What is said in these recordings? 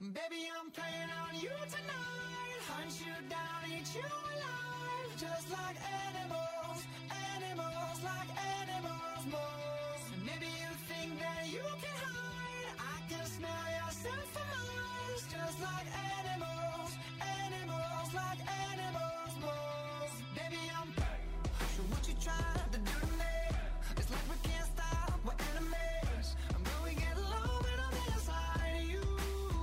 Baby, I'm playing on you tonight. Hunt you down, eat you alive. Just like animals, animals, like animals, moles. Maybe you think that you can hide. I can smell yourself for miles. Just like animals, animals, like animals, moles. Baby, I'm so what you trying to do to me? It's like we can't stop, we're enemies. I'm going to get low and on the inside of you.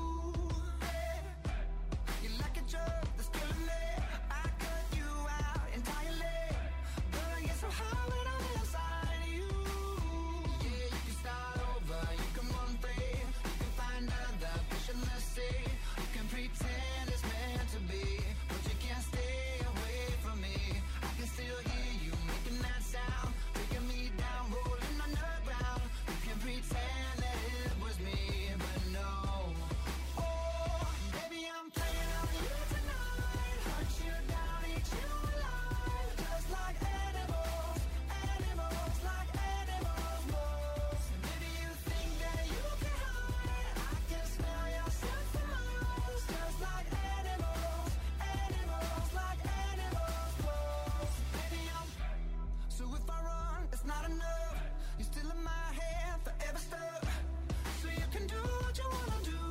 You like a drug that's killing me. I cut you out entirely. But I get so high when I'm inside of you. Yeah, you can start over, you can run free. You can find other fish in the sea. You can pretend it's meant to be, but you can't stay away from me. I can still hear you making that sound, taking me down, rolling on the ground. You can pretend that it was me, but no. Oh, baby, I'm playing on you tonight. Hunt you down, eat you alive. Just like animals, animals, like animals, moles. Maybe you think that you can hide. I can smell yourself for miles. Just like animals, animals, like animals, moles. Baby, I'm so if I run, it's not enough. You're still in my head, forever stuck. So you can do what you wanna do.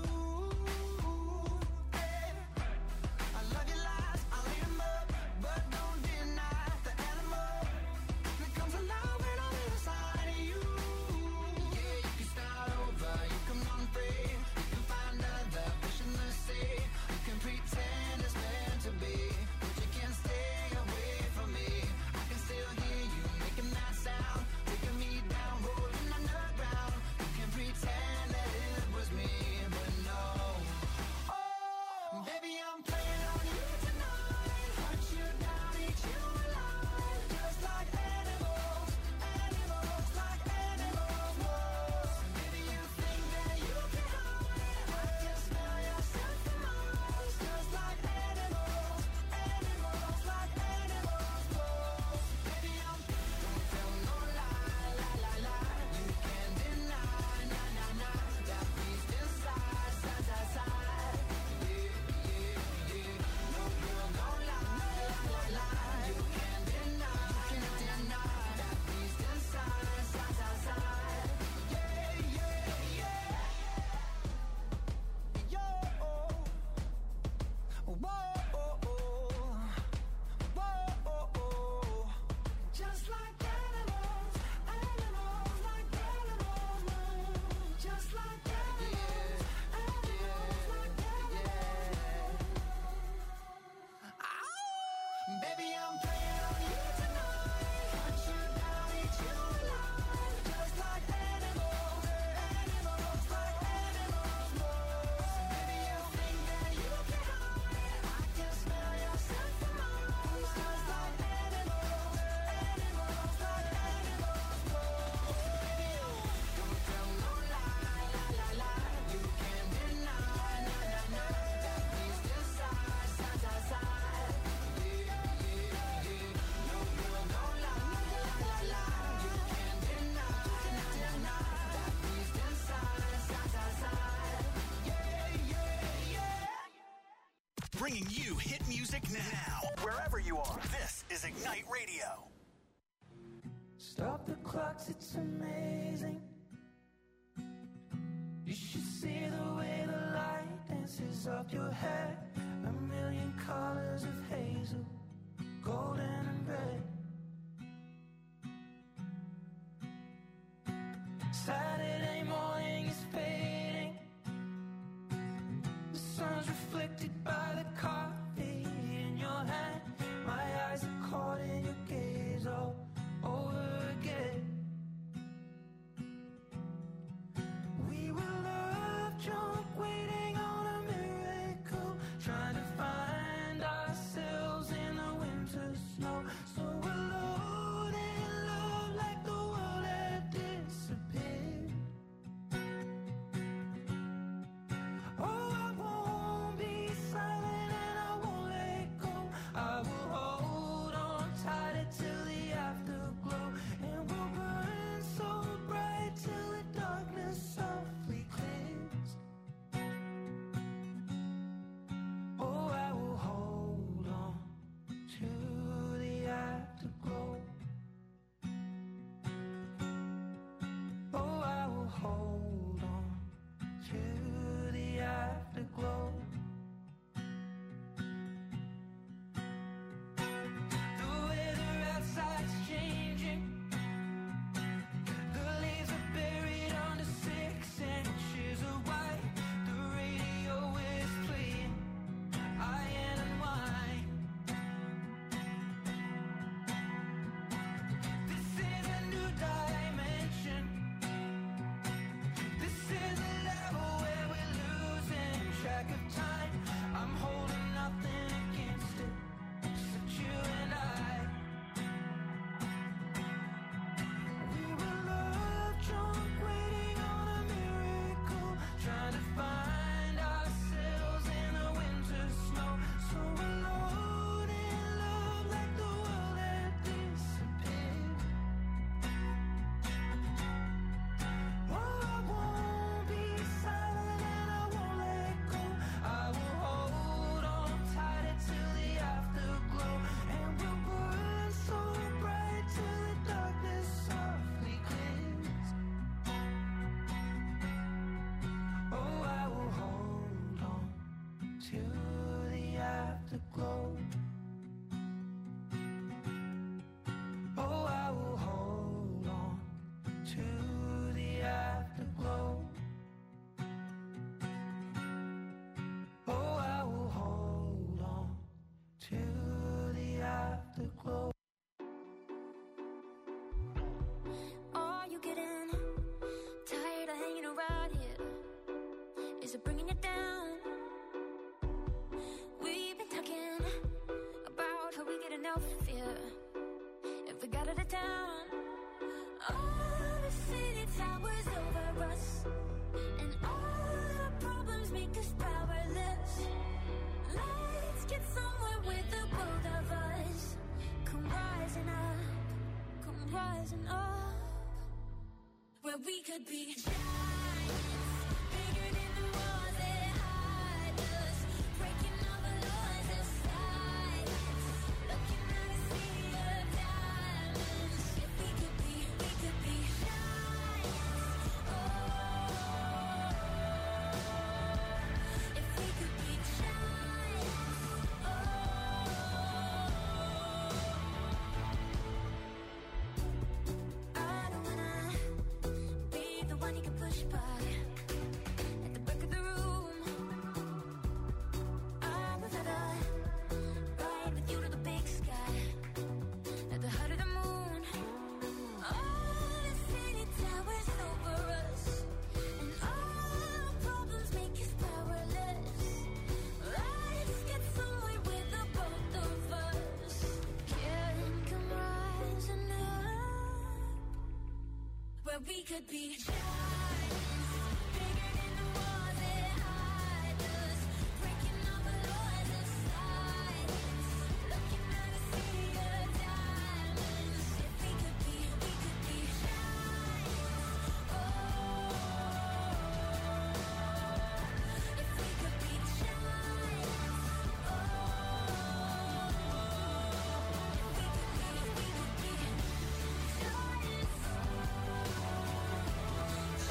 Hey, I love your lies, I'll eat 'em up, but don't deny the animal that comes alive when I'm inside of you. Yeah, you can start over, you can run free, you can find other fish in the sea. You can pretend it's meant to be, but you can't stay away from me. I can still hear you making that sound, taking me down, rolling on the ground. You can pretend that it was me, but no. Oh, baby, I'm playing on you tonight. Hunt you down, eat you alive. Just like animals, animals, like animals, moles. Maybe you think that you can hide. I can smell yourself for miles. Just like animals, animals, like animals, moles. Baby, I'm don't tell no lie, lie, lie, lie. You can't deny, nah, nah, nah. That beast inside, side, side, side. Yeah, yeah, yeah. No girl, don't lie, lie, lie, lie. You can't deny that beast inside, side, side, side. Yeah, yeah, yeah. Yo, whoa, whoa. Just like animals, animals, like animals, moles. Just like animals, animals, like animals. Baby, I'm playing on you tonight. Hunt you down, eat you alive. Just like animals, animals, like animals, moles. Maybe you think that you can hide. I can smell yourself for miles. Just like animals, animals, like animals, moles. Baby, don't tell no lie, lie, lie, lie. You can't deny, nah, nah, nah. That beast inside, side, side, side. Yeah, yeah, yeah. No girl, don't lie, lie, lie, lie. You can't deny, nah, nah, nah. That beast inside, side, side, side. Yeah, yeah, yeah. Bringing you hit music now, wherever you are. This is Ignite Radio. Stop the clocks, it's amazing. You should see the way the light dances up your hair. A million colors of hazel, golden and red. Saturday morning is fading. The sun's reflected by the coffee in your hand. My eyes are caught in your gaze all over again. We were love drunk, waiting on a miracle, trying to find ourselves in the winter snow. So afterglow. Oh, I will hold on to the afterglow. Oh, I will hold on to the afterglow. Are you getting tired of hanging around here? Is it bringing you down? We've been talking about how we get enough fear if we got out of town. All the city towers over us, and all our problems make us powerless. Let's get somewhere with the both of us. Come rising up, come rising up, where we could be giants, bigger than the walls that hide us, breaking all the laws of silence, looking at a sea of diamonds. If we could be giants. Oh, if we could be giants. Oh, I don't wanna be the one you can push by at the back of the room. I would rather ride with you to the big sky, at the height of the moon. All the city towers over us, and all our problems make us powerless. Let's get somewhere with the both of us. Can come rising up, where we could be giants, bigger than the walls that hide us, breaking all the laws of silence, looking at a sea of diamonds. If we could be giants. Oh, if we could be giants. Oh, if we could be giants.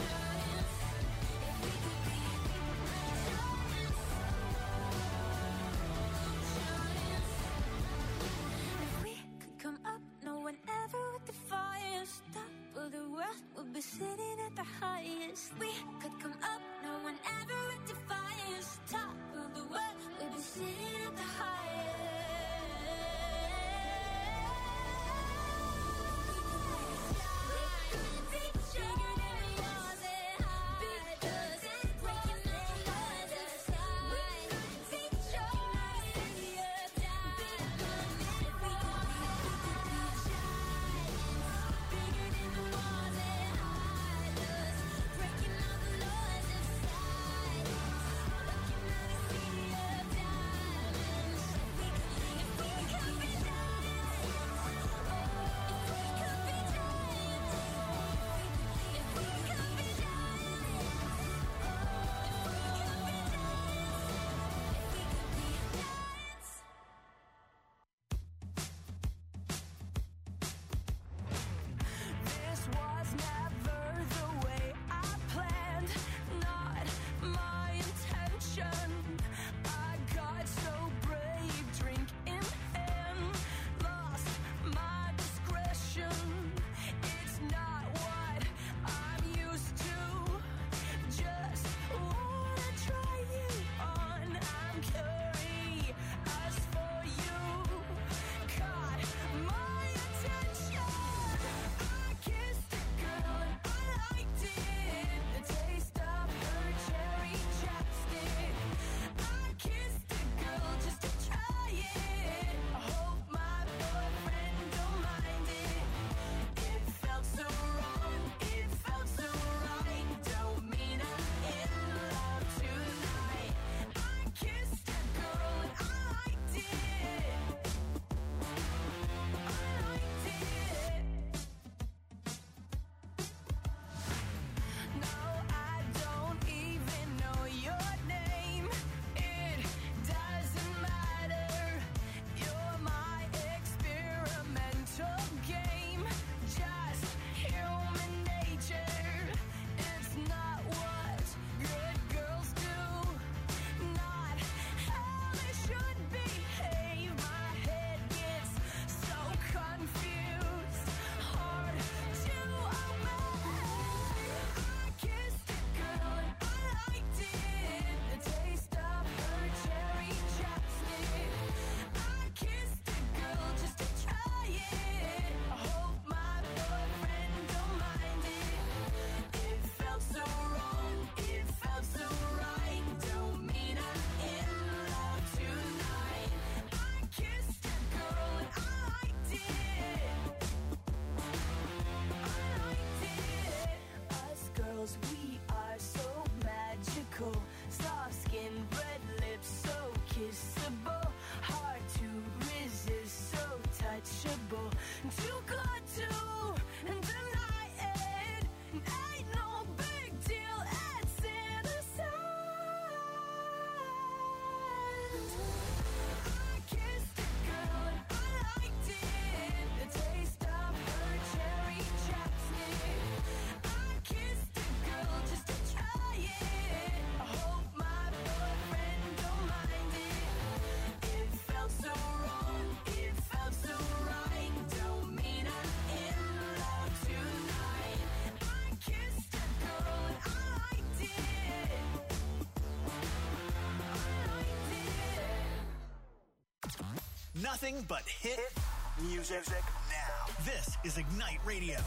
Nothing but hit music now. This is Ignite Radio.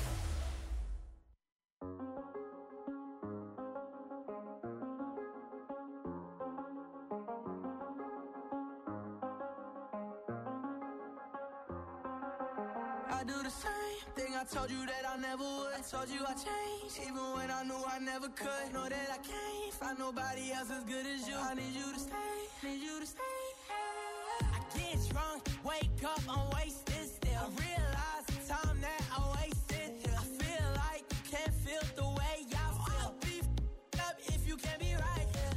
I do the same thing I told you that I never would. I told you I changed, even when I knew I never could. Know that I can't find nobody else as good as you. I need you to stay, need you to stay. I get drunk, wake up, I'm wasted still. I realize the time that I wasted here. I feel like you can't feel the way I feel. I'll be f***ed up if you can't be right here.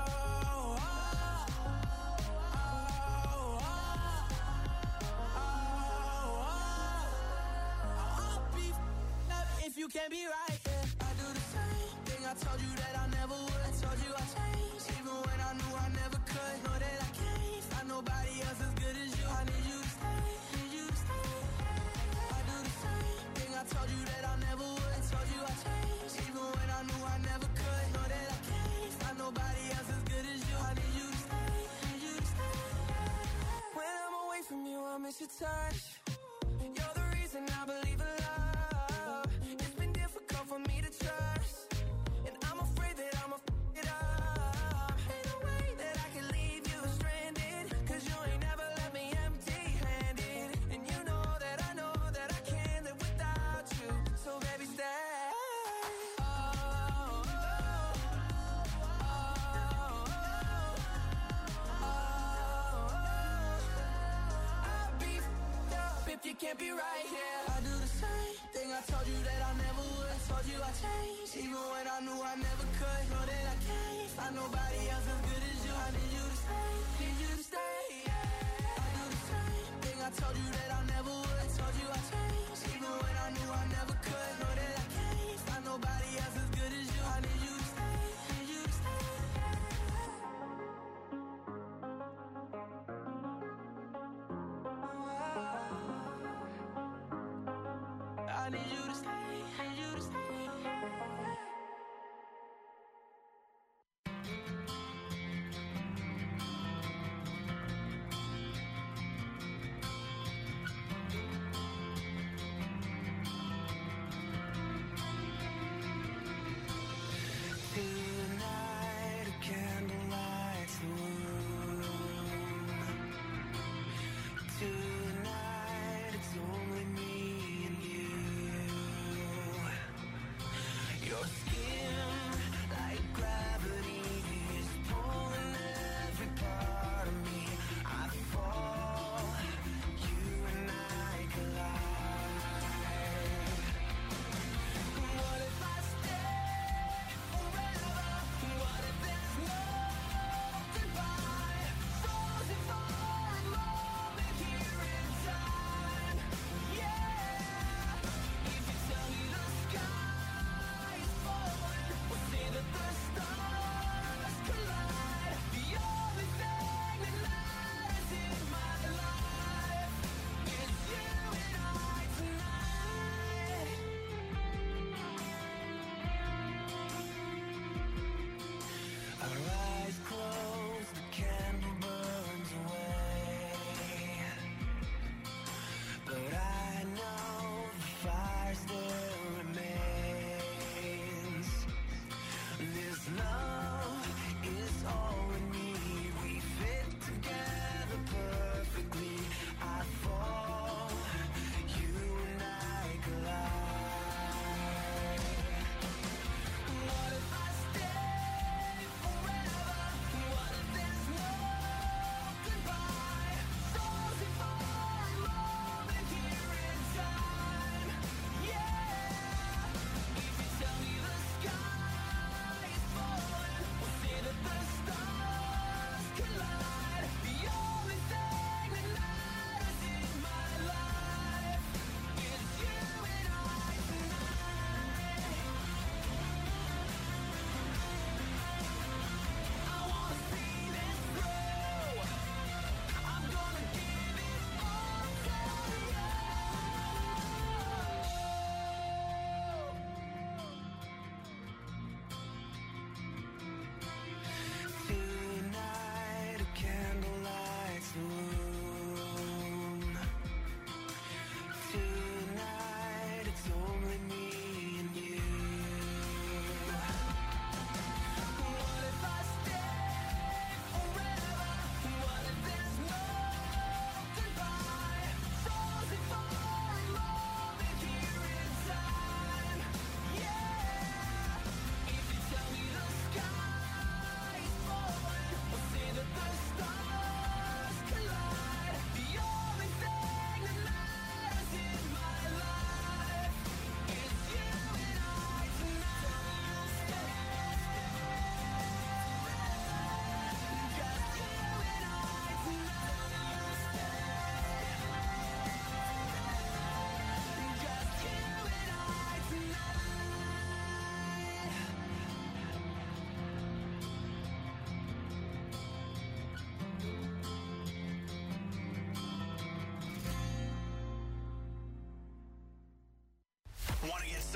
If you can't be right, yeah. I do the same thing I told you that I never would. I told you I changed, even when I knew I never could. Know that I can't find nobody else as good as you. I need you to stay, need you to stay. I do the same thing I told you that I never would. I told you I changed, even when I knew I never could. Know that I can't find nobody else as good as you. I need you to stay, need you to stay. When I'm away from you, I miss your touch. You're the reason I believe in love. For me to trust, and I'm afraid that I'ma f*** it up. Ain't no way that I can leave you stranded, 'cause you ain't never left me empty-handed. And you know that I can't live without you. So baby, stay. I'll be f***ed up if you can't be right here. I do the same thing I told you that I never would. I told you I changed, even when I knew I never could. Know that I can't find nobody else as good as you. I need you to stay, need you to stay. I do the same thing I told you that I never would. I told you I changed, even when I knew I never could. Know that I can't find nobody else as good as you. I need you to stay, need you to stay. I need you to stay, need you to stay.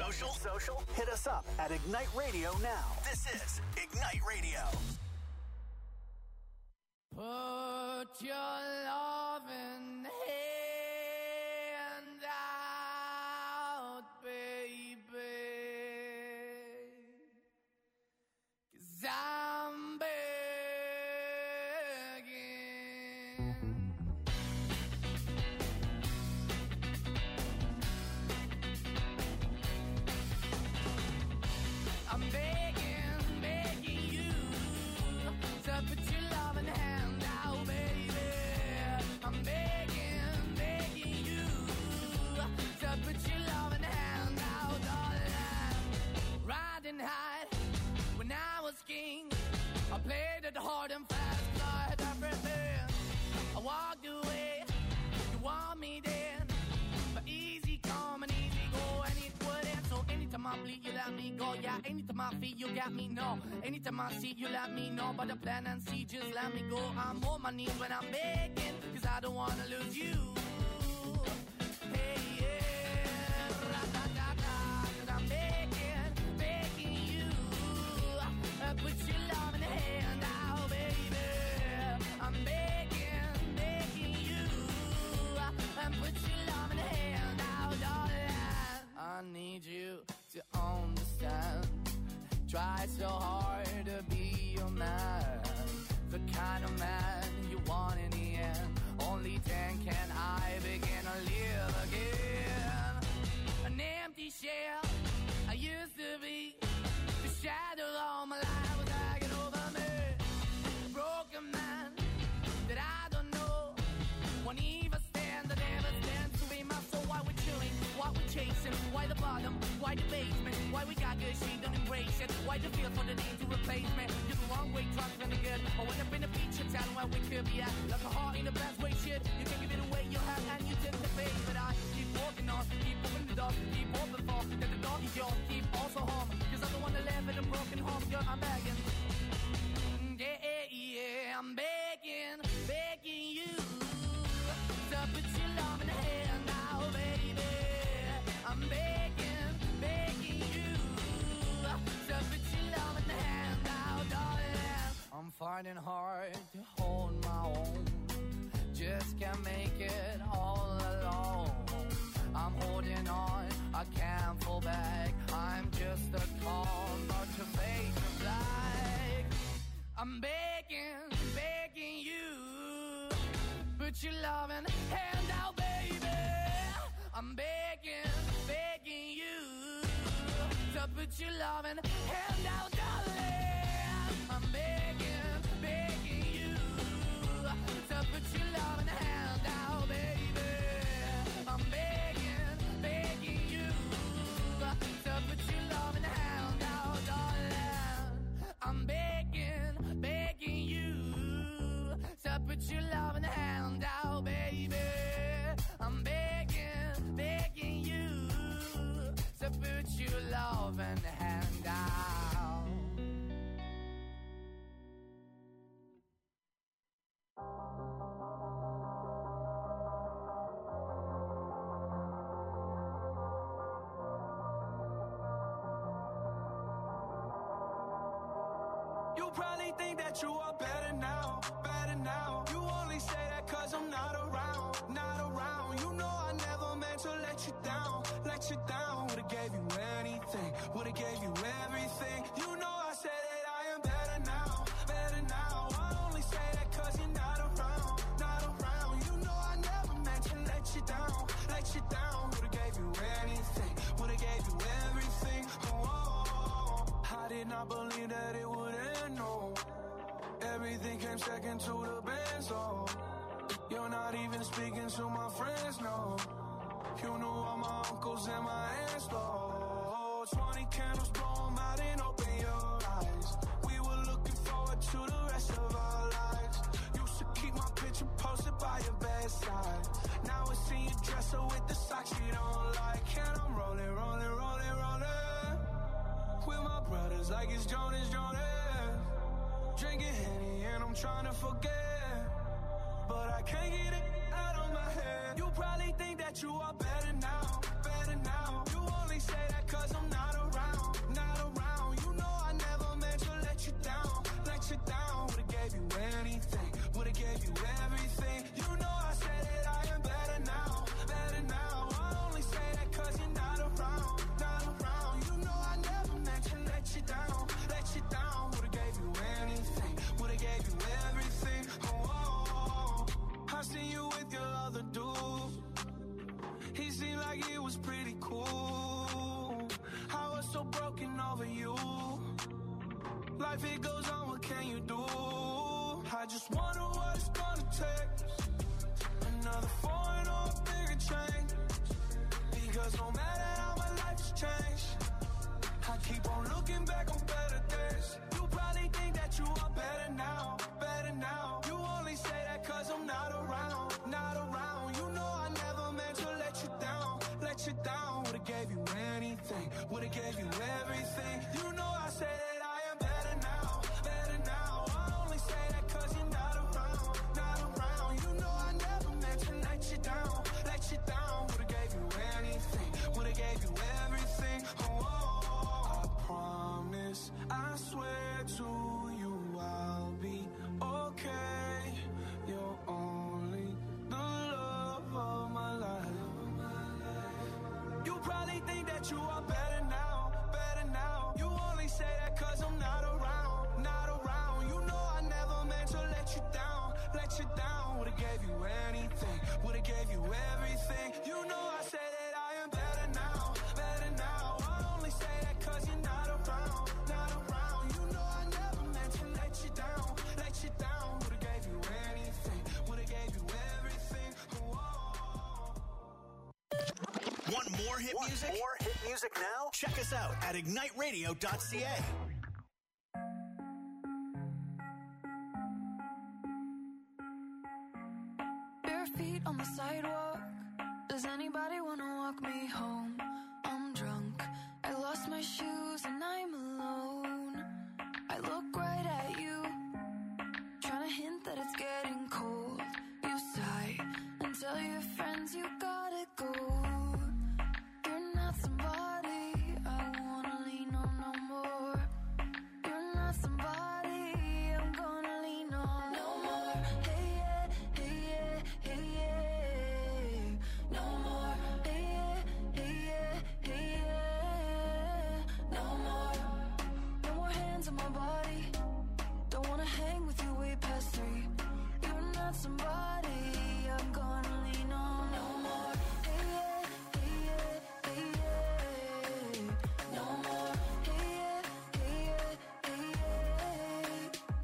social? Hit us up at Ignite Radio now. This is Ignite Radio. Put your loving hand out, baby, 'cause I'm begging. I'm begging you to put your loving hand out, baby. I'm begging you to put your loving hand out, darling. Riding high when I was king, I played it hard and fast, like everything. I walked away, you want me then, but easy come and easy go, and it wouldn't. So anytime I bleed, you let me go. Yeah, anytime I feel, you got me, no. Anytime I see, you let me know. But the plan and see, just let me go. I'm on my knees when I'm begging, 'cause I don't wanna lose you. Hey, yeah, ra-da-da-da, 'cause I'm begging you. Put your love in the hand out, baby. I'm begging you. Put your love in the hand out, darling. I need you to understand. Try so hard to be your man, the kind of man you want in the end. Only then can I begin to live again. An empty shell I used to be, the shadow all my life was hanging over me. Broken man that I don't know, won't even stand, I never stand to be my soul. Why we're chilling, why we're chasing, why the bottom, why the basement, why we got good, she don't embrace it, why the feel for the need to replace me. You're the wrong way, trying to be good. I went up in the feature town where we could be at, like a heart in the best way, shit. You can give it away, you have, and you tend to pay. But I keep walking on, keep opening the door, keep open for, that the door is yours, keep also home, 'cause I'm the one that live in a broken home, girl, I'm begging. Yeah, I'm begging you to put your love in the hand now, baby. I'm begging you to put your love in the hand now, darling. I'm fighting hard to hold my own, just can't make it all alone. I'm holding on, I can't fall back. I'm just a call, not to fake the black. I'm begging you, put your loving hand out, baby. I'm begging you to put your loving hand out, darling. I'm begging you to put your loving hand out, baby. I'm begging you to put your loving hand out, darling. I'm begging you to put your loving hand out, baby. I'm begging you to put your loving hand out. You probably think that you are better now, better now. You only say that 'cause I'm not around, not around. You know I never meant to let you down, let you down. Would've gave you anything, would've gave you everything. You know I said that I am better now, better now. I only say that 'cause you're not around, not around. You know I never meant to let you down, let you down. Would've gave you anything, would've gave you everything. Oh, I did not believe that it would end, no. Everything came second to the Benz, oh. You're not even speaking to my friends, no. You knew all my uncles and my aunts, though. 20 candles, blow 'em out and open your eyes. We were looking forward to the rest of our lives. Used to keep my picture posted by your bedside. Now I see you dress her with the socks you don't like. And I'm rolling, rolling, rolling, rolling with my brothers like it's Jonas, Jonas. Drinking Henny and I'm trying to forget, but I can't get it out of my head. You probably think that you are better now, better now. You only say that 'cause I'm other dude. He seemed like he was pretty cool. I was so broken over you. Life it goes on, what can you do? I just wonder what it's gonna take. Another foreign or a bigger change. Because no matter how my life's changed, I keep on looking back on better days. You probably think that you are better now, better now. You only say that cause I'm not around, not around. You know I never meant to let you down, let you down. Would've gave you anything, would've gave you everything. You know I say that I am better now, better now. I only say that cause you're not around, not around. You know I never meant to let you down, let you down. Would've gave you anything, would've gave you everything. Oh, I promise, I swear to you I'll be okay. You're only the love of my life. You probably think that you are better now, better now. You only say that cause I'm not around, not around. You know I never meant to let you down, let you down. Would've gave you anything, would've gave you everything. You know I say that I am better now, better now. I only say that cause you're not around, not around. You know I never meant to let you down, let you down. Would've gave you anything, would've gave you everything. Want more hit music? More hit music now? Check us out at igniteradio.ca. Bare feet on the sidewalk. Does anybody wanna walk me home? I'm drunk. I lost my shoes and I'm alone. I look right at you, trying to hint that it's getting cold. You sigh and tell your friends you gotta go. You're not somebody I wanna lean on no more. You're not somebody I'm gonna lean on no more. Hey yeah, hey yeah, hey yeah. No more. Hey yeah, hey yeah, hey yeah. No more. No more hands on my body. Don't wanna hang with you way past 3. You're not somebody I'm gonna lean on no more. Hey yeah, hey yeah, hey yeah. No more. Hey yeah, hey yeah, hey yeah.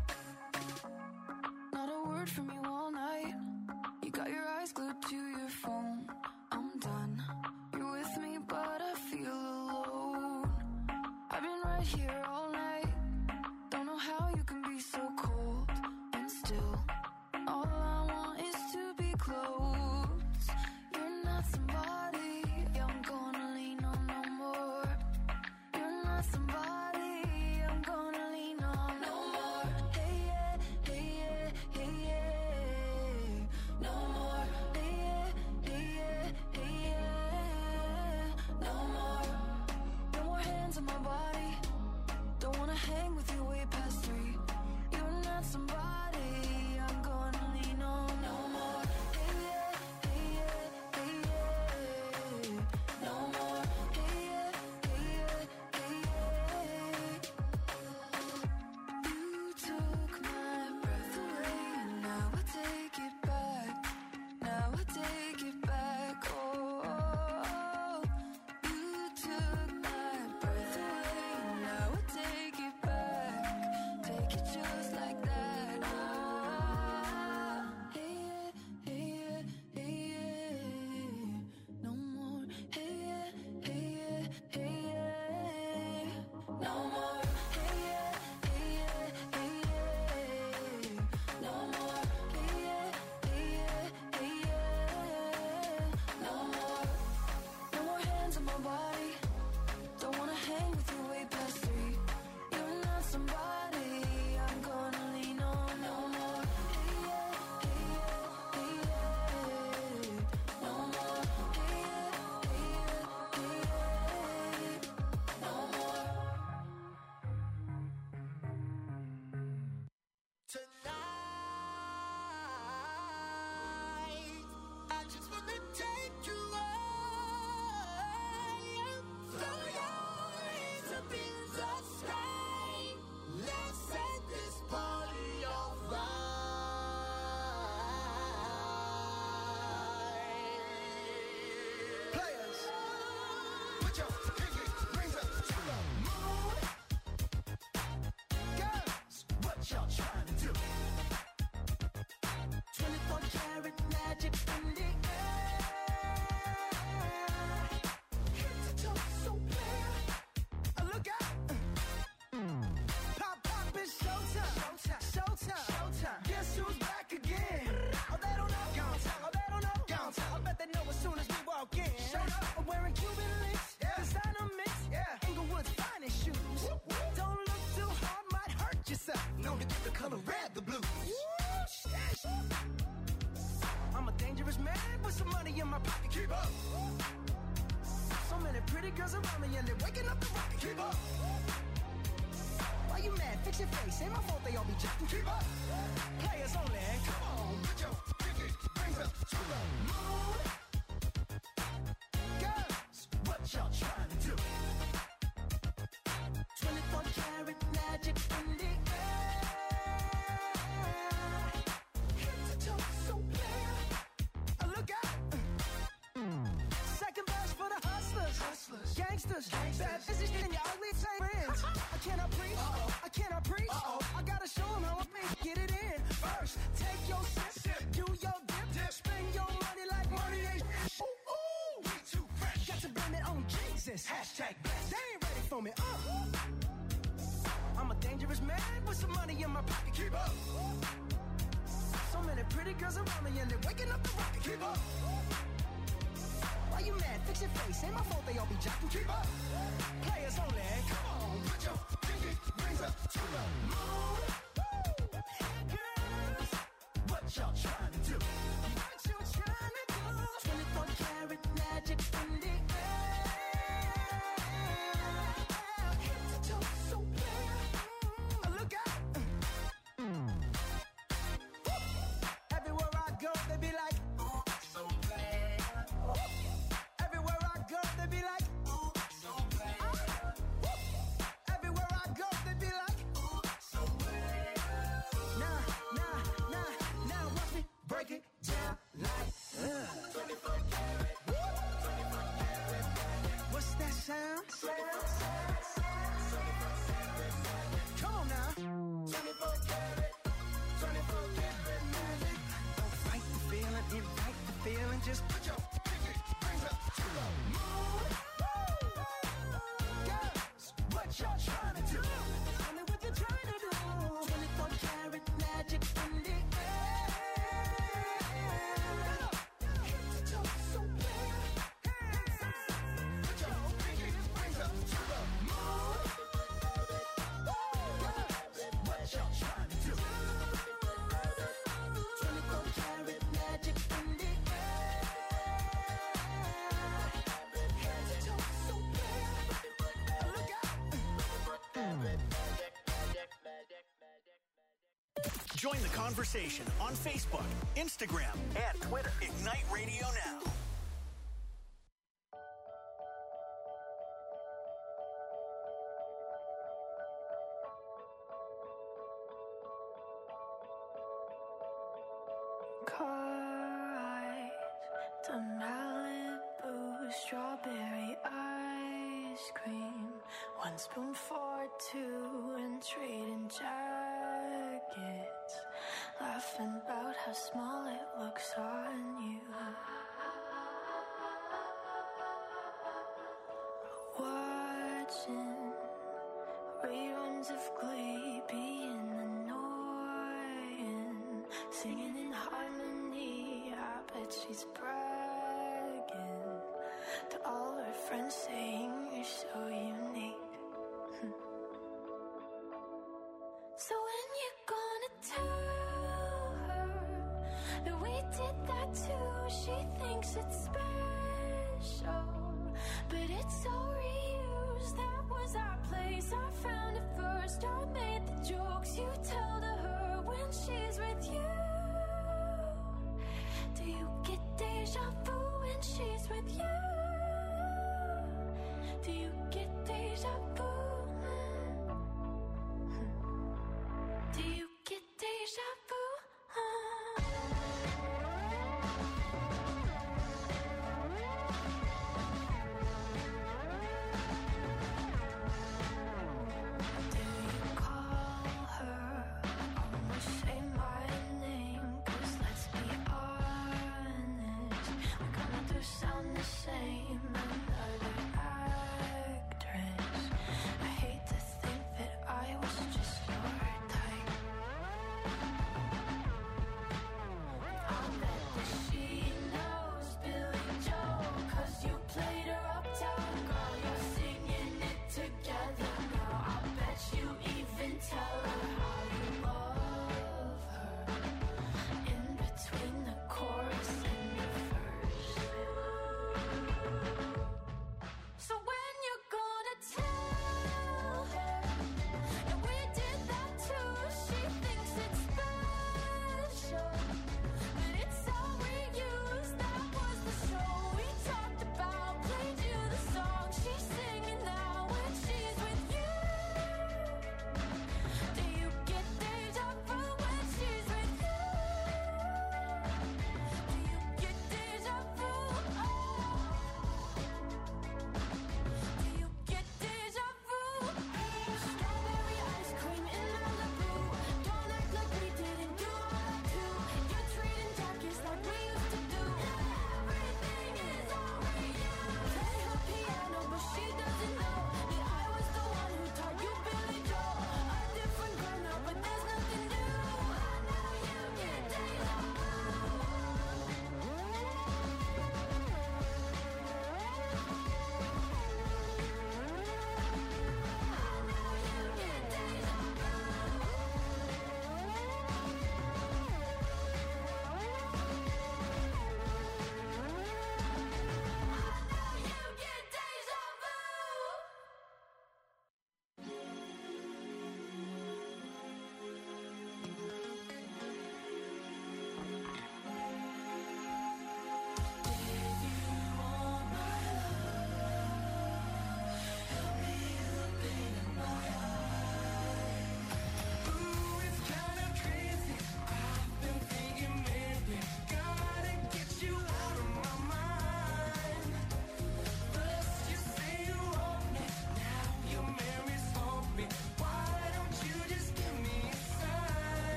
Not a word from you all night. You got your eyes glued to your phone. I'm done. You're with me, but I feel alone. I've been right here all night. Don't know how you can be so cold and still. All I want is to be close. You're not somebody I'm gonna lean on no more. You're not somebody I'm gonna lean on no more. Hey yeah, hey yeah, hey yeah. No more. Hey yeah, hey yeah, hey yeah. No more. No more hands on my body. Cuban links, designer mix, Inglewood's finest shoes. Don't look too hard, might hurt yourself. Known to get the color red, the blues. I'm a dangerous man with some money in my pocket. Keep up. So many pretty girls around me and they're waking up the rocket. Keep up. Why you mad? Fix your face. Ain't my fault they all be jacking. Keep up. Players only. Come on, put your pinky rings up to the moon. Girls, what y'all trying to do? 24 karat magic in the air. Head to toe, so clear. Look out. Second verse for the hustlers. Gangsters. Bad business in your ugly friends. I cannot preach. I cannot preach. I gotta show them how I make get it in. First, take your sip. Do your dip. Spend your money like money ain't ooh, we too fresh. Got to blame it on Jesus. Hashtag blessed. They ain't ready for me. I'm a dangerous man with some money in my pocket. Keep up. So many pretty girls around me and they're waking up the rocket. Keep up. Why you mad? Fix your face. Ain't my fault they all be jacking. Keep up. Players only. Come on, put your pinky rings up to the moon. Girls, what y'all trying to do? What you trying to do? 24 karat magic in the air. Head to toe, so clear. Look out. Everywhere I go, they be like, ooh, so bad. Everywhere I go, they be like, ooh, so bad. Everywhere I go, they be like, ooh, so bad. Now, watch me break it down like, 24 karat. What's that sound? Come on now. 24 karat. 24 karat magic. Don't fight the feeling, invite the feeling. Just put your pinky rings up to the moon. Girls, what y'all trying to do? Tell me what you're trying to do. 24 karat magic in the air. Head to toe, so clear. Put your pinky rings up to the moon. Girls, what y'all trying to do? 24 karat magic in the air. Head to toe, so clear. Look out. Join the conversation on Facebook, Instagram, and Twitter. Ignite Radio Now. Car eyes to Malibu, strawberry ice cream. One spoon for two and trading jackets. Laughing about how small it looks on you. Watching reruns of Glee, being annoying. Singing in harmony, I bet she's bragging to all her friends, saying you're so unique. So when you gonna tell her that we did that too? She thinks it's special, but it's so reused. That was our place, I found it first. I made the jokes you tell to her when she's with you. Do you get deja vu when she's with you? Do you get deja vu? Do you get deja vu? Do you call her? Almost say my name.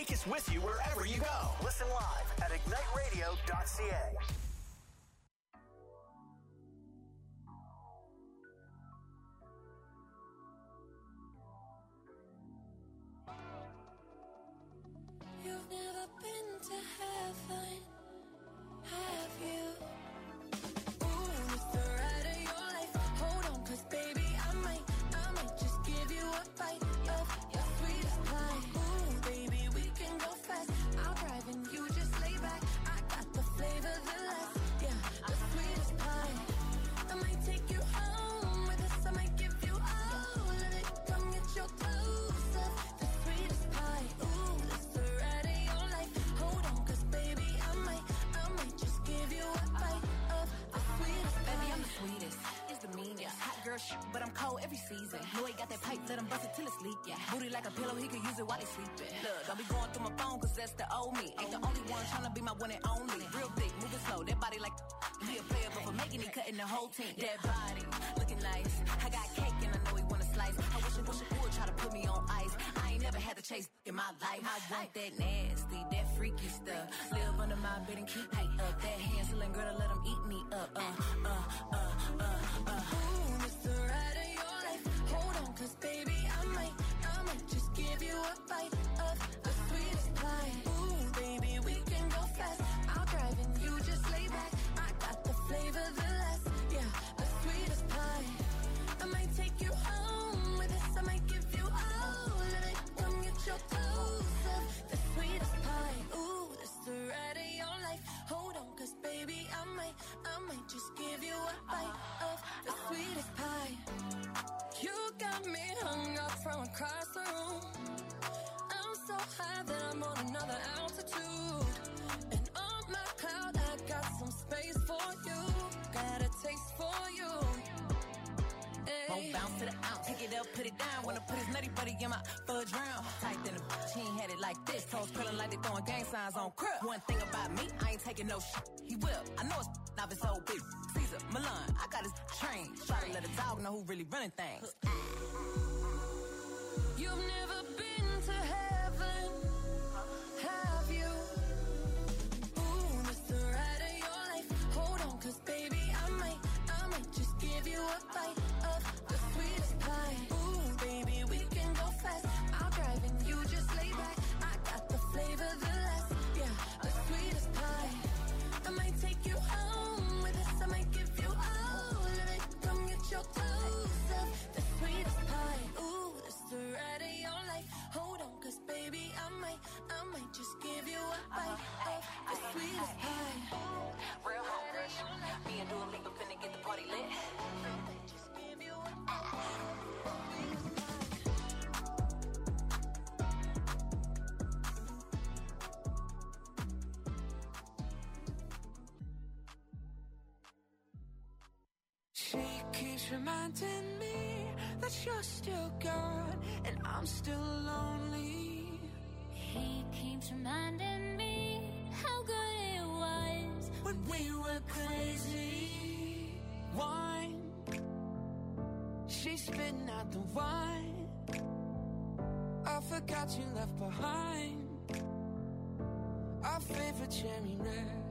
Take us with you wherever you go. Listen live at igniteradio.ca. You've never been to heaven, have you? Ooh, it's the ride of your life. Hold on, 'cause baby, I might just give you a bite of your sweetest pie. Ooh, baby, we can go fast. I'll drive and you just lay back. I got the flavor, the last, yeah, the sweetest pie. I might take you home with us. I might give you all of it. Come get your dose of the sweetest pie. Ooh, it's the ride of your life. Hold on, 'cause baby, I might just give you a bite of the sweetest pie. Baby, I'm the sweetest. It's the meanest. Hot girl shit, but I'm cold every season. Know he got that pipe, let him bust it till it's leak. Yeah. Booty like a pillow, he could use it while he sleeping. Look, don't be going through my phone, 'cause that's the old me. Ain't the only one tryna be my one and only. Real thick, moving slow, that body like he a player, but for making it, cutting the whole team. That body, looking nice. I got cake and I know he wanna slice. I wish it would try to put me on ice. I ain't never had to chase in my life. I want that nasty, that freaky stuff. Live under my bed and keep me up. That Hansel girl to let him eat me up. Ooh, it's the ride of your life. Hold on, 'cause baby, I might just give you a bite of the sweetest pie. Ooh, baby, we can go fast. I'll drive and you just lay back. I got the flavor, the last, yeah, the sweetest pie. I might take you home with us. I might give you all of it. Come get your dose of the sweetest pie. Ooh, it's the ride of your life. Hold on, 'cause baby, I might just give you a bite of the sweetest pie. You got me hung up from across the room. I'm so high that I'm on another altitude. And on my cloud, I got some space for you. Got a taste for you. Won't bounce to the ounce. Take it up, put it down. Wanna put his nutty buddy in my fudge round. Tight than a bitch, he ain't had it like this. Toes curling like they throwing gang signs on crib. One thing about me, I ain't taking no shit. He will. I know it's not his whole big. Caesar, Milan, I got his train. Try to let a dog know who really running things. You've never been to heaven, have you? Ooh, it's the ride of your life. Hold on, 'cause baby, I might just give you a bite of the sweetest pie. Ooh, baby, we can go fast. I'll drive and you just lay back. I got the flavor, the last, yeah, the sweetest pie. I might take you home with us. I might give you all of it. Come get your dose of the sweetest pie. Ooh, it's the ride of your life. Hold on, 'cause baby, I might just give you a bite of the sweetest pie. Real home rush. Me and Dua Lipa finna get the party lit. Just give you a bite of the sweetest pie. She keeps reminding me that you're still gone and I'm still lonely. He keeps reminding me how good it was When we were crazy, wine, she's spitting out the wine. I forgot you left behind our favorite cherry red.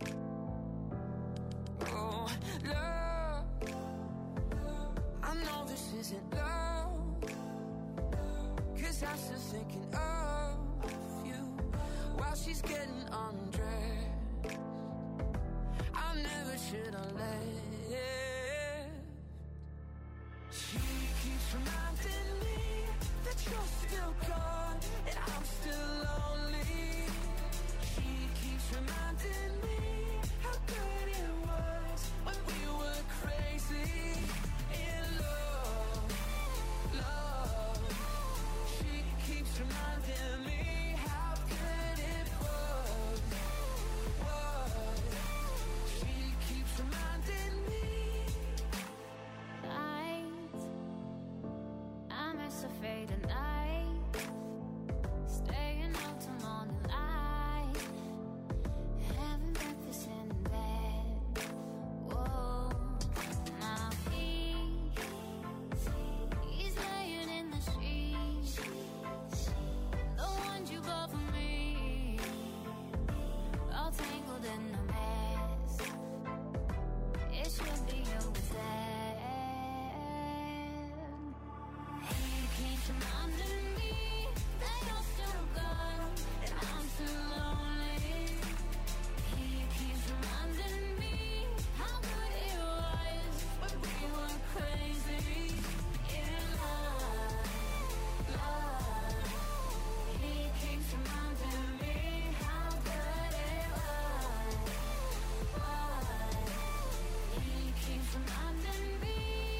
Oh, love, I know this isn't love, 'cause I'm still thinking of you while she's getting undressed. I never should have left. She keeps reminding me that you're still gone and I'm still lonely. She keeps reminding me how good it was when we were crazy in love, love. She keeps reminding me how good it was. She keeps reminding me. I'm as afraid of night, staying out till morning light, having breakfast in bed. Whoa, now he's laying in the sheets, the ones you bought for me. keeps reminding me that you're still gone and I'm still lonely. He keeps reminding me how good it was when we were crazy in love. He keeps reminding me how good it was. He keeps reminding me.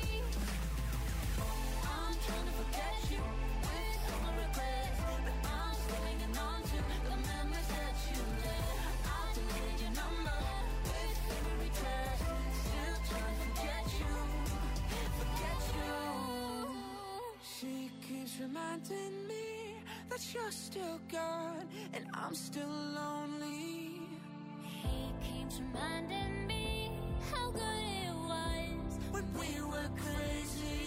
I'm trying to forget you with all my regrets, but I'm still hanging on to the memories that you left. I deleted your number with every text, still trying to forget you, forget you. She keeps reminding me that you're still gone and I'm still lonely. He keeps reminding me how good it was When we were crazy.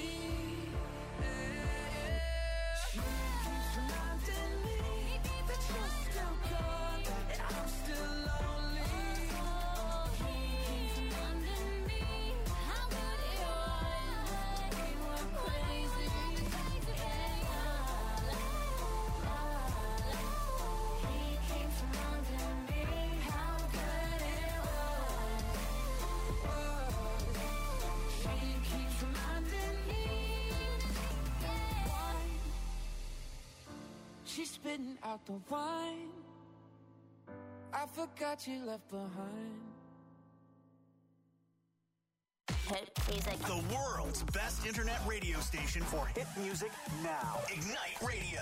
She keeps reminding me that you're still gone and I'm still lonely. He keeps reminding me how good it was we were crazy. He keeps reminding me how good it was. She keeps reminding me. She's spitting out the wine I forgot you left behind. Hit music. The world's best internet radio station for hit music now. Ignite Radio.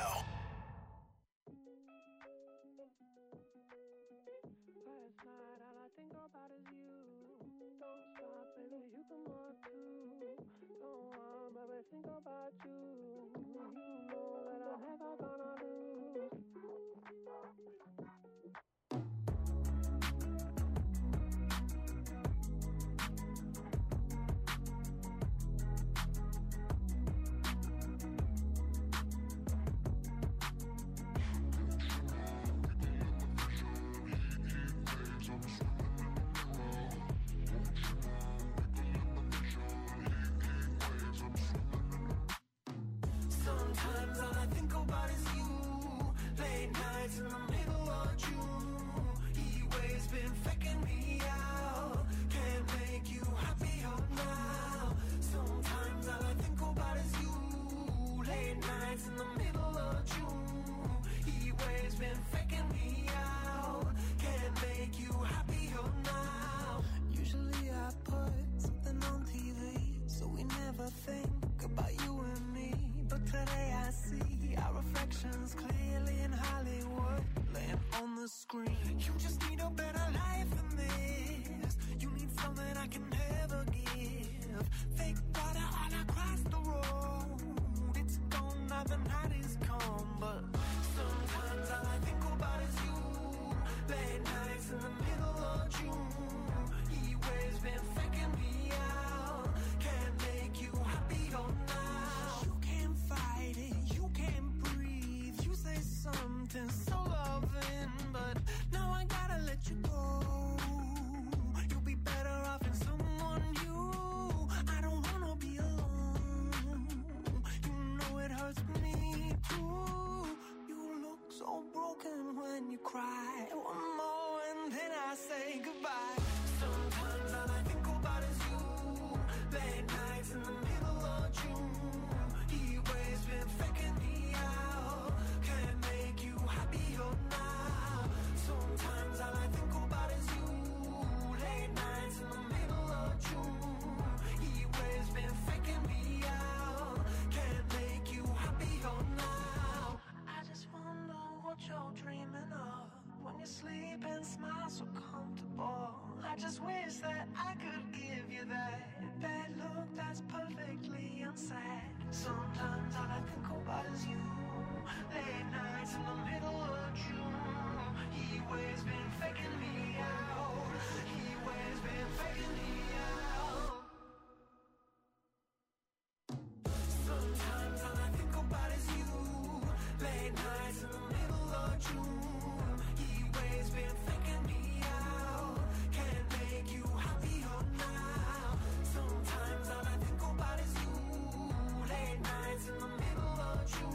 Last night, all I think about is you. Don't stop, baby, you can more too. Don't want, baby, think about you. You know that I'm never gonna lose. Sometimes all I think about is you. Late nights in the middle of June. Heat waves been faking me out. Can't make you happier now. Sometimes all I think about is you. Late nights in the middle of June. Heat waves been faking me out. Can't make you happier now. Usually I put something on TV, so we never think about you and me. But today I see our reflections clearly in Hollywood, laying on the screen. You just need a better life than this. You need something I can never give. Fake water all across the road. It's gone now, the night is come. But sometimes all I think about is you. Late nights in the middle of June. Heat waves been faking me out. Can't make you happier now. You can't fight it, you can't breathe. You say something so loving, but now I gotta let you go. You'll be better off in someone new. I don't wanna be alone. You know it hurts me too. You look so broken when you cry. One more and then I say goodbye. Sometimes all I think about is you. Late nights in the middle of June. Heat waves been faking me out. Can't make you happier now. Sometimes all I think about is you. Late nights in the middle of June. Heat waves been faking me out. Can't make you happier now. I just wonder what you're dreaming of when you sleep and smile so comfortable. I just wish that I could give you that bad look that's perfectly unsaid. Sometimes all I think about is you. Late nights in the middle of June. Heat waves been faking me out. Heat waves been faking me out. Sometimes all I think about is you. Late nights in the middle of June. Heat waves been faking me out. Can't make you happier now. Sometimes all I think about is you. Late nights in the middle of June.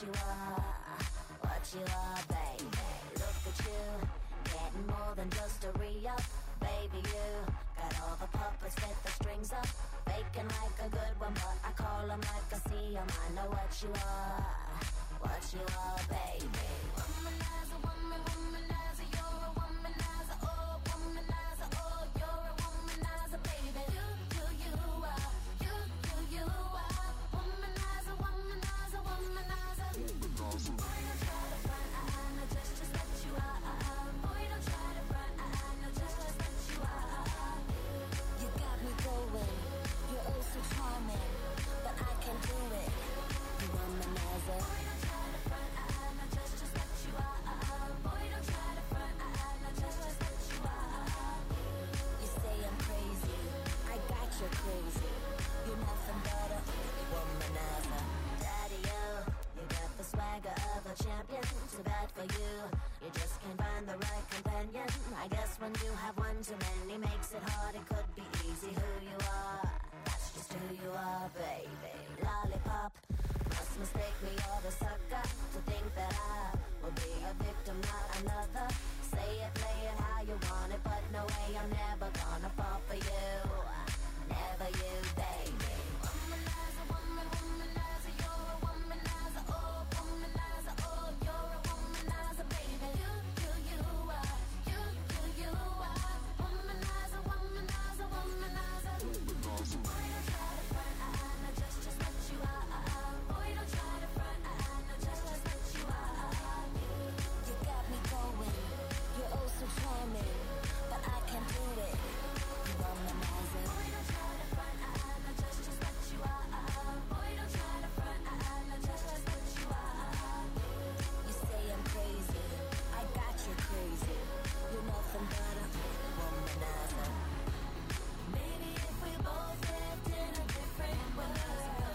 you are, baby. Look at you, getting more than just a re-up. Baby, you got all the puppets with the strings up. Faking like a good one, but I call them like I see them. I know what you are, baby. Womanizer, womanizer, you're a womanizer, oh, womanizer, oh, you're a womanizer, baby. You are, you are, womanizer, womanizer, womanizer. Boy, don't try to front, no, just what you are. Boy, don't try to front, no, just what you are. You got me going, you're oh so charming, but I can do it. You womanizer. Boy, don't try to front, no, just what you are. Boy, don't try to front, no, just what you are. You say I'm crazy, I got you crazy. You're nothing but a womanizer. Daddy, you got the swagger of a champion. Too bad for you, you just can't find the right companion. I guess when you have one too many makes it hard. It could be easy who you are. That's just who you are, baby. Lollipop, must mistake me or the sucker to think that I will be a victim, not another. Say it, play it how you want it, but no way, I'm never gonna fall for you. Never you, baby. Womanizer, womanizer, you're a womanizer, oh, womanizer, oh, you're a womanizer, baby. You are, you are, womanizer, womanizer, womanizer. Boy, don't try to front, no, just what you are. Boy, don't try to front, no, just what you are. You got me going, you're oh so charming, but I can do it. You womanizer. Boy, don't try to front, no, just what you are. Boy, don't try to front, no, just what you are. You say I'm crazy, I got you crazy. You're nothing but a womanizer. Maybe if we both lived in a different world,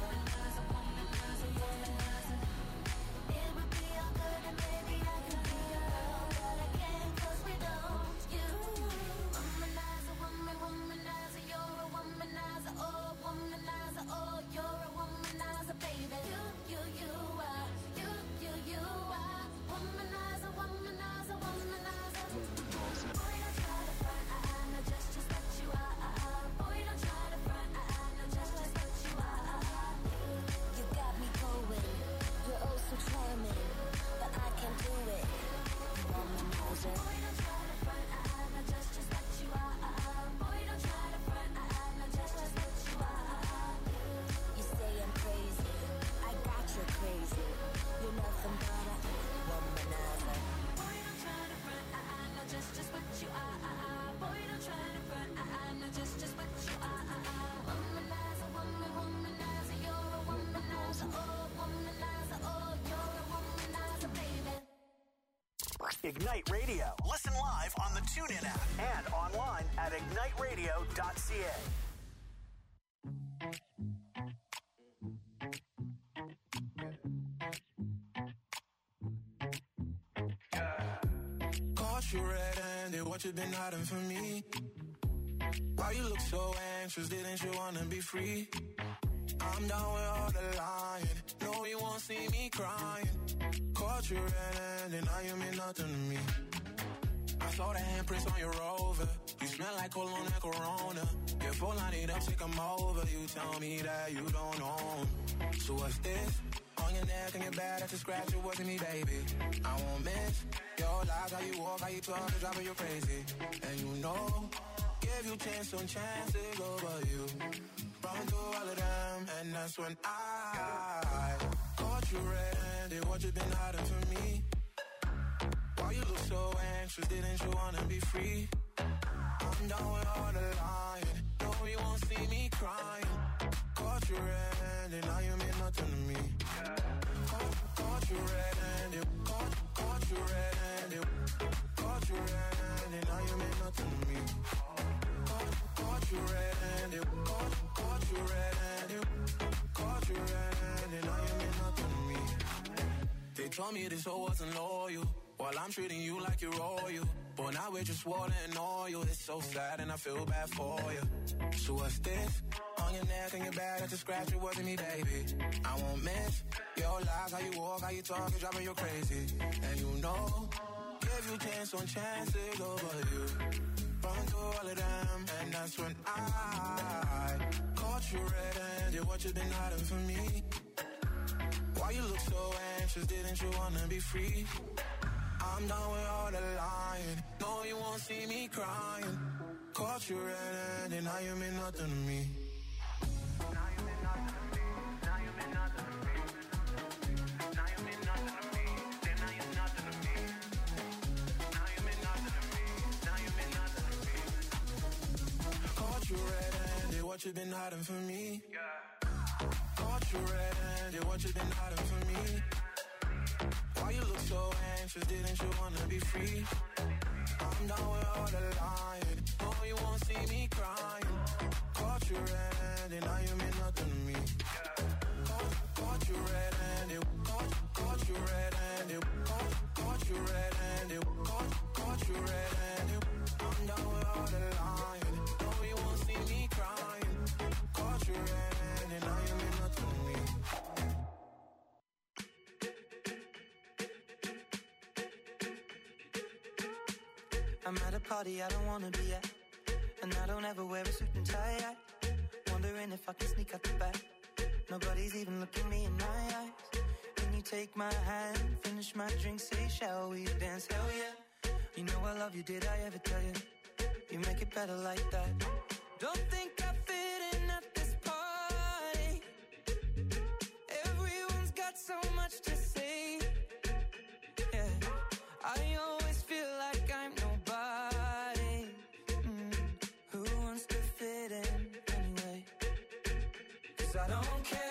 it would be all good and maybe I could be your girl, but I can't 'cause we don't. You womanizer, womanizer, you're a womanizer, oh, womanizer, oh, you're a womanizer, baby. You are, you are, womanizer, womanizer, womanizer. Boy, don't try to front, no, just what you are. Boy, don't try to front, no, just what you are. You got me going, you're oh so charming, but I can do it. You womanizer. Boy, don't try to front, no, just what you are. Boy, don't try to front, no, just what you are. You say I'm crazy, I got you crazy. You're nothing but a womanizer. Boy, don't try to front, no, just what you are. Boy, don't try to front, no, just what you are. Womanizer, womanizer, you're a womanizer, oh, womanizer, oh, you're a womanizer, baby. Ignite Radio. Listen live on the TuneIn app and online at igniteradio.ca. Caught you red-handed, what you been hiding from me? Why you look so anxious, didn't you wanna be free? I'm down with all the lying, no you won't see me crying. Caught you red-handed, now you mean nothing to me. I saw the handprints on your Rover, you smell like cologne and Corona. You're full, I need up, take 'em over, you tell me that you don't own. So what's this? On your neck and your back, that's a scratch, it wasn't me, baby. I won't miss your lies, how you walk, how you talk, it's driving you crazy. And you know, give you chance on chances over you. Run through all of them, and that's when I caught you red-handed, what you been hiding from me? Why you look so anxious, didn't you wanna be free? I'm down with all the lying, no you won't see me crying. Caught you red-handed, now you mean nothing to me. Caught you red-handed, caught you red-handed, caught you red-handed, now you mean nothing to me. Caught you red-handed, caught you red-handed, caught you red-handed, now you mean nothing to me. They told me this hoe wasn't loyal, while I'm treating you like you're royal. But now we're just water and oil. It's so sad and I feel bad for you. So what's this? on your neck and your back, that's a scratch, it wasn't me, baby. I won't miss your lies, how you walk, how you talk, it's driving you crazy. And you know, give you chance on chances over you. Run through all of them, and that's when I caught you red-handed, what you been hiding from me? Why you look so anxious, didn't you wanna be free? I'm done with all the lying, no you won't see me crying. Caught you red-handed, now you mean nothing to me. Now you mean nothing to me, now you mean nothing to me. Now you mean nothing to me, then now you're nothing to me. Now you mean nothing to me, now you mean nothing to me. Caught you red-handed, what you been hiding from me? Caught you red-handed, what you been hiding from me? Why you look so anxious, didn't you wanna be free? I'm done with all the lying, no you won't see me crying. Caught you red-handed, now you mean nothing to me. Caught you red-handed, caught you red-handed, caught you red-handed, caught you red-handed. I'm done with all the lying, no you won't see me crying. Caught you red-handed, now you mean nothing to me. I'm at a party I don't wanna be at, and I don't ever wear a suit and tie. Wondering if I can sneak out the back. Nobody's even looking me in my eyes. Can you take my hand, finish my drink, say shall we dance? Hell yeah. You know I love you, did I ever tell you? You make it better like that. Don't think I fit in at this party. Everyone's got so much to say. Yeah, I always feel like I'm nobody. Who wants to fit in anyway? 'Cause I don't care